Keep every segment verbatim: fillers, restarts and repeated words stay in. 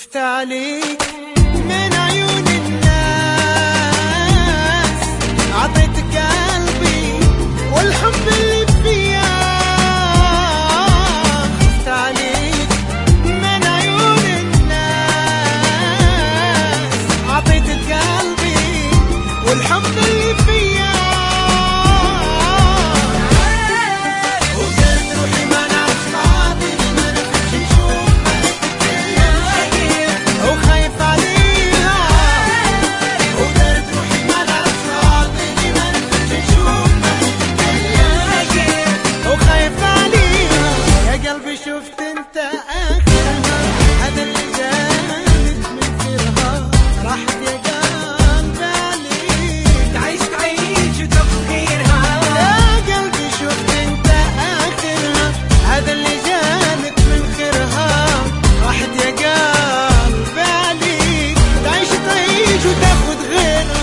شفت عليك من عيون الناس، عطيتك قلبي والحب اللي فيا. شفت عليك من عيون الناس، عطيتك قلبي والحب اللي فيا. شفت انت اخرها، هذا اللي جانت من كرها، راحت يا قلبي عليك، تعيش تعيش وتاخد غيرها. يا قلبي شفت انت اخرها، هذا اللي جانت من كرها، راحت يا قلبي عليك، تعيش تعيش وتاخد غيرها.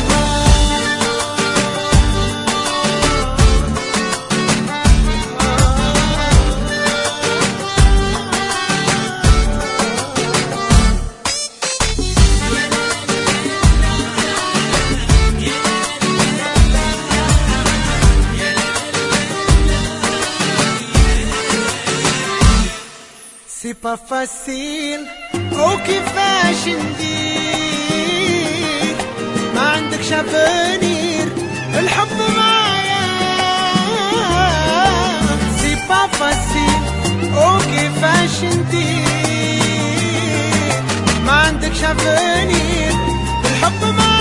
سي با فاسيل وكيفاش ندير، ما عندكش افونير الحب معايا. سي با فاسيل وكيفاش ندير، ما عندكش افونير الحب معايا.